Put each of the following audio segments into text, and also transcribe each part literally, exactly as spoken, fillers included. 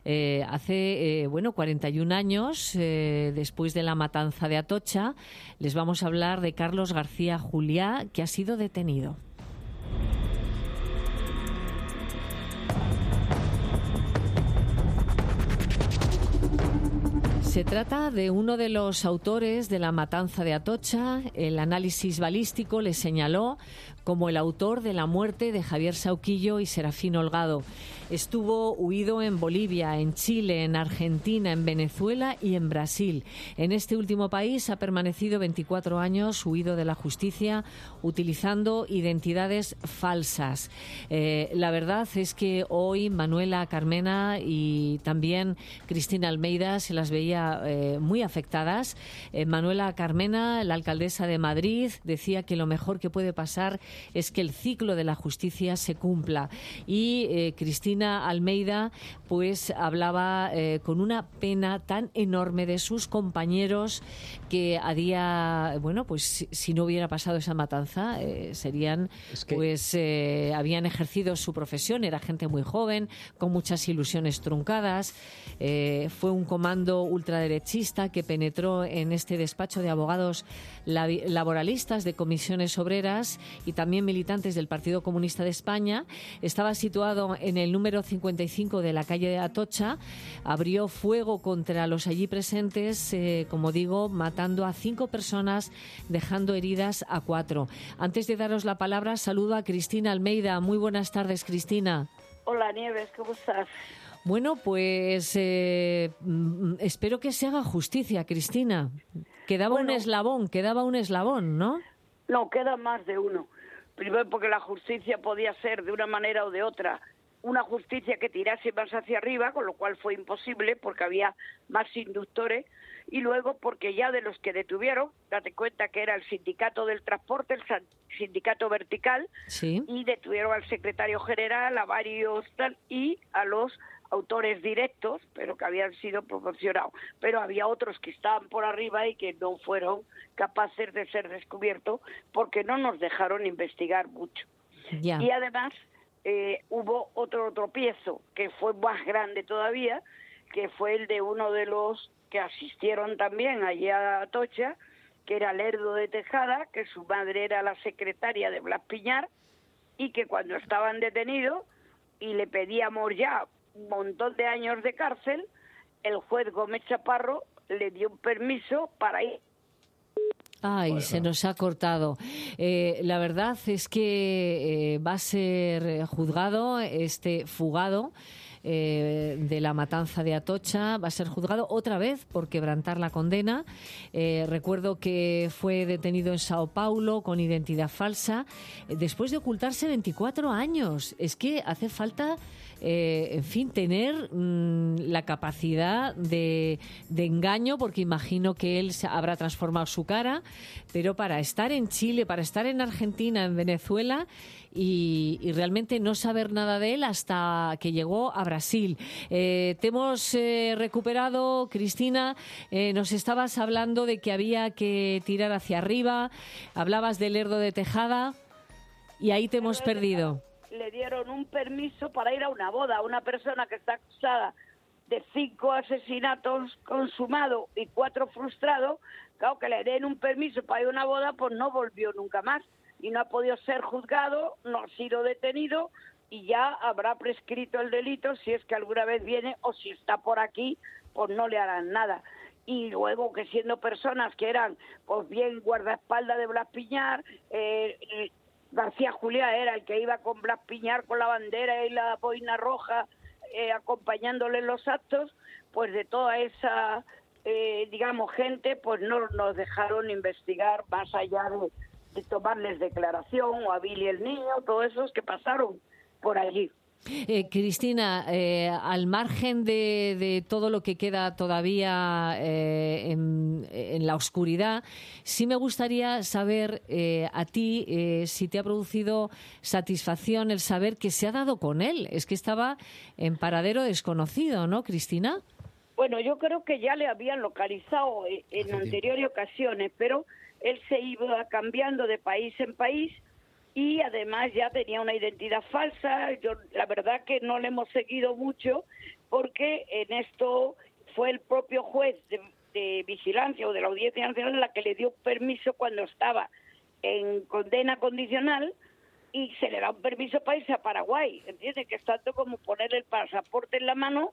Eh, hace, eh, bueno, cuarenta y un años, eh, después de la matanza de Atocha, les vamos a hablar de Carlos García Juliá, que ha sido detenido. Se trata de uno de los autores de la matanza de Atocha. El análisis balístico le señaló como el autor de la muerte de Javier Sauquillo y Serafín Holgado. Estuvo huido en Bolivia, en Chile, en Argentina, en Venezuela y en Brasil. En este último país ha permanecido veinticuatro años huido de la justicia utilizando identidades falsas. Eh, la verdad es que hoy Manuela Carmena y también Cristina Almeida se las veía eh, muy afectadas. Eh, Manuela Carmena, la alcaldesa de Madrid, decía que lo mejor que puede pasar es que el ciclo de la justicia se cumpla. Y eh, Cristina Almeida pues hablaba eh, con una pena tan enorme de sus compañeros que a día, bueno, pues si, si no hubiera pasado esa matanza, eh, serían, es que... pues eh, habían ejercido su profesión, era gente muy joven, con muchas ilusiones truncadas. Eh, fue un comando ultraderechista que penetró en este despacho de abogados laboralistas de comisiones obreras y también militantes del Partido Comunista de España. Estaba situado en el número cincuenta y cinco de la calle de Atocha. Abrió fuego contra los allí presentes, eh, como digo, matando a cinco personas, dejando heridas a cuatro. Antes de daros la palabra, saludo a Cristina Almeida. Muy buenas tardes, Cristina. Hola, Nieves, ¿cómo estás? Bueno, pues eh, espero que se haga justicia, Cristina. Quedaba bueno, un eslabón, quedaba un eslabón, ¿no? No, queda más de uno. Primero porque la justicia podía ser de una manera o de otra una justicia que tirase más hacia arriba, con lo cual fue imposible porque había más inductores, y luego porque ya de los que detuvieron, date cuenta que era el sindicato del transporte, el sindicato vertical, sí. Y detuvieron al secretario general, a varios tal, y a los autores directos, pero que habían sido proporcionados. Pero había otros que estaban por arriba y que no fueron capaces de ser descubiertos porque no nos dejaron investigar mucho. Ya. Y además eh, hubo otro tropiezo que fue más grande todavía, que fue el de uno de los que asistieron también allí a Atocha, que era Lerdo de Tejada, que su madre era la secretaria de Blas Piñar, y que cuando estaban detenidos y le pedíamos ya un montón de años de cárcel, el juez Gómez Chaparro le dio un permiso para ir. Ay, bueno. Se nos ha cortado. Eh, la verdad es que eh, va a ser juzgado este fugado eh, de la matanza de Atocha, va a ser juzgado otra vez por quebrantar la condena. Eh, recuerdo que fue detenido en Sao Paulo con identidad falsa, eh, después de ocultarse veinticuatro años. Es que hace falta... Eh, en fin, tener mmm, la capacidad de, de engaño, porque imagino que él se habrá transformado su cara, pero para estar en Chile, para estar en Argentina, en Venezuela y, y realmente no saber nada de él hasta que llegó a Brasil. Eh, te hemos eh, recuperado, Cristina, eh, nos estabas hablando de que había que tirar hacia arriba, hablabas de Lerdo de Tejada y ahí te hemos perdido. Le dieron un permiso para ir a una boda a una persona que está acusada de cinco asesinatos consumados y cuatro frustrados. Claro, que le den un permiso para ir a una boda, pues no volvió nunca más y no ha podido ser juzgado, no ha sido detenido y ya habrá prescrito el delito. Si es que alguna vez viene o si está por aquí, pues no le harán nada. Y luego que siendo personas que eran pues bien guardaespaldas de Blas Piñar, eh, García Juliá era el que iba con Blas Piñar con la bandera y la boina roja eh, acompañándole en los actos, pues de toda esa, eh, digamos, gente, pues no nos dejaron investigar más allá de, de tomarles declaración, o a Billy el niño, todos esos que pasaron por allí. Eh, Cristina, eh, al margen de, de todo lo que queda todavía eh, en, en la oscuridad, sí me gustaría saber eh, a ti eh, si te ha producido satisfacción el saber que se ha dado con él. Es que estaba en paradero desconocido, ¿no, Cristina? Bueno, yo creo que ya le habían localizado en, en anteriores ocasiones, pero él se iba cambiando de país en país. Y además ya tenía una identidad falsa. Yo la verdad que no le hemos seguido mucho, porque en esto fue el propio juez de, de vigilancia o de la Audiencia Nacional la que le dio permiso cuando estaba en condena condicional y se le da un permiso para irse a Paraguay, ¿entiendes? Que es tanto como poner el pasaporte en la mano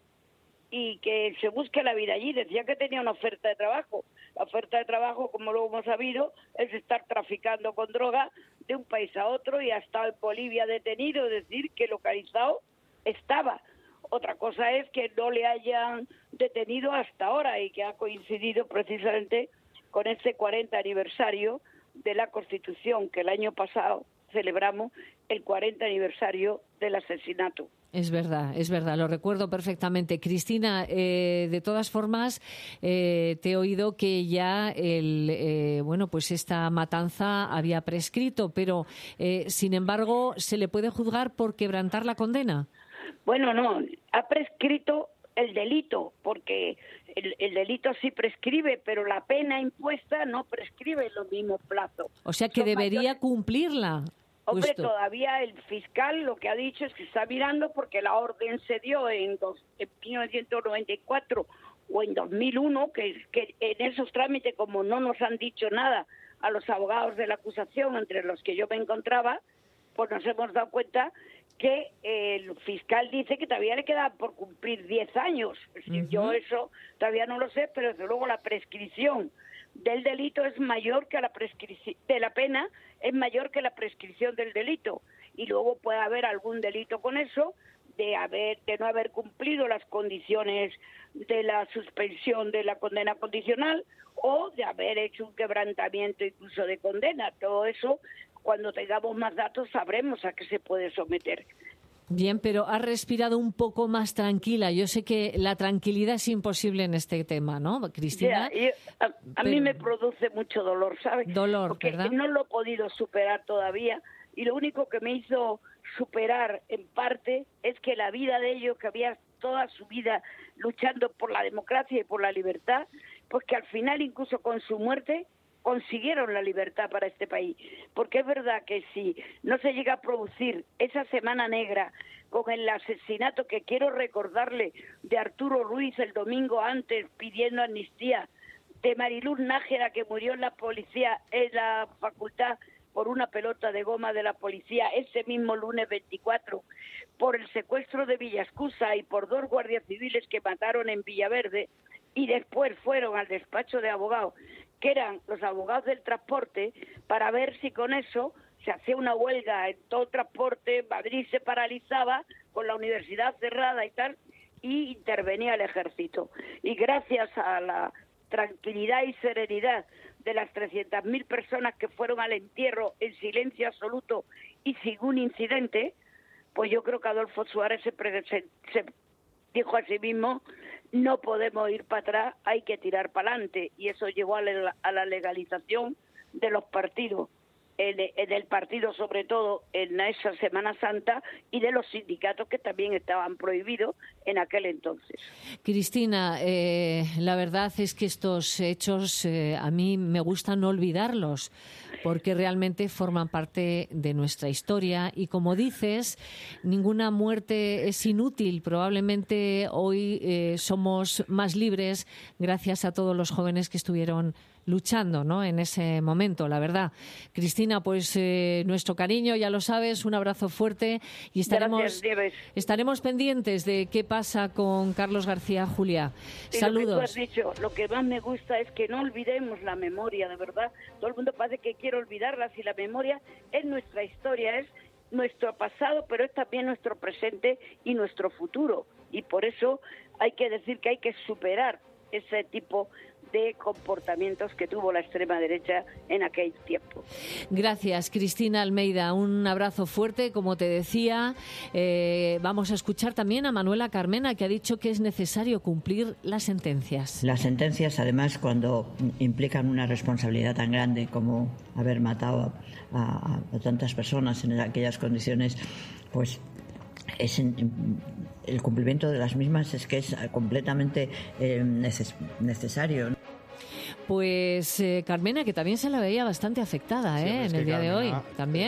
y que se busque la vida allí. Decía que tenía una oferta de trabajo. La oferta de trabajo, como luego hemos sabido, es estar traficando con droga de un país a otro y ha estado en Bolivia detenido, es decir, que localizado estaba. Otra cosa es que no le hayan detenido hasta ahora y que ha coincidido precisamente con este cuarenta aniversario de la Constitución, que el año pasado celebramos el cuarenta aniversario del asesinato. Es verdad, es verdad, lo recuerdo perfectamente. Cristina, eh, de todas formas, eh, te he oído que ya el, eh, bueno, pues esta matanza había prescrito, pero eh, sin embargo, ¿se le puede juzgar por quebrantar la condena? Bueno, no, ha prescrito el delito, porque el, el delito sí prescribe, pero la pena impuesta no prescribe en los mismos plazos. O sea que Son debería mayores... cumplirla. Hombre, Justo. Todavía el fiscal lo que ha dicho es que está mirando porque la orden se dio en, dos, en mil novecientos noventa y cuatro o en dos mil uno, que, que en esos trámites, como no nos han dicho nada a los abogados de la acusación, entre los que yo me encontraba, pues nos hemos dado cuenta que el fiscal dice que todavía le queda por cumplir diez años. Es decir, uh-huh. Yo eso todavía no lo sé, pero desde luego la prescripción del delito es mayor que la prescripción de la pena, es mayor que la prescripción del delito. Y luego puede haber algún delito con eso, de haber de no haber cumplido las condiciones de la suspensión de la condena condicional o de haber hecho un quebrantamiento incluso de condena. Todo eso, cuando tengamos más datos, sabremos a qué se puede someter. Bien, pero has respirado un poco más tranquila. Yo sé que la tranquilidad es imposible en este tema, ¿no, Cristina? Yeah, a, a pero... mí me produce mucho dolor, ¿sabes? Dolor, Porque ¿verdad? no lo he podido superar todavía y lo único que me hizo superar en parte es que la vida de ellos, que había toda su vida luchando por la democracia y por la libertad, pues que al final, incluso con su muerte, consiguieron la libertad para este país. Porque es verdad que si no se llega a producir esa semana negra con el asesinato, que quiero recordarle, de Arturo Ruiz el domingo antes pidiendo amnistía, de Mariluz Nájera, que murió en la policía, en la facultad por una pelota de goma de la policía ese mismo lunes veinticuatro, por el secuestro de Villascusa y por dos guardias civiles que mataron en Villaverde y después fueron al despacho de abogados, que eran los abogados del transporte, para ver si con eso se hacía una huelga en todo el transporte, Madrid se paralizaba con la universidad cerrada y tal, y intervenía el ejército. Y gracias a la tranquilidad y serenidad de las trescientas mil personas que fueron al entierro en silencio absoluto y sin un incidente, pues yo creo que Adolfo Suárez se, se, se dijo a sí mismo: no podemos ir para atrás, hay que tirar para adelante. Y eso llevó a la, a la legalización de los partidos, en, en el partido sobre todo en esa Semana Santa, y de los sindicatos que también estaban prohibidos en aquel entonces. Cristina, eh, la verdad es que estos hechos eh, a mí me gusta no olvidarlos, porque realmente forman parte de nuestra historia y, como dices, ninguna muerte es inútil. Probablemente hoy eh, somos más libres gracias a todos los jóvenes que estuvieron luchando, ¿no?, en ese momento, la verdad. Cristina, pues eh, nuestro cariño, ya lo sabes, un abrazo fuerte y estaremos, Gracias, estaremos pendientes de qué pasa con Carlos García Juliá. Y Saludos. Lo que tú has dicho, lo que más me gusta es que no olvidemos la memoria, de verdad. Todo el mundo parece que quiere olvidarla, si la memoria es nuestra historia, es nuestro pasado, pero es también nuestro presente y nuestro futuro. Y por eso hay que decir que hay que superar ese tipo de comportamientos que tuvo la extrema derecha en aquel tiempo. Gracias, Cristina Almeida. Un abrazo fuerte, como te decía. Eh, vamos a escuchar también a Manuela Carmena, que ha dicho que es necesario cumplir las sentencias. Las sentencias, además, cuando implican una responsabilidad tan grande como haber matado a, a, a tantas personas en aquellas condiciones, pues es en, el cumplimiento de las mismas es que es completamente eh, neces- necesario. Pues eh, Carmena, que también se la veía bastante afectada, sí, ¿eh? en es el que día Carmena... de hoy también.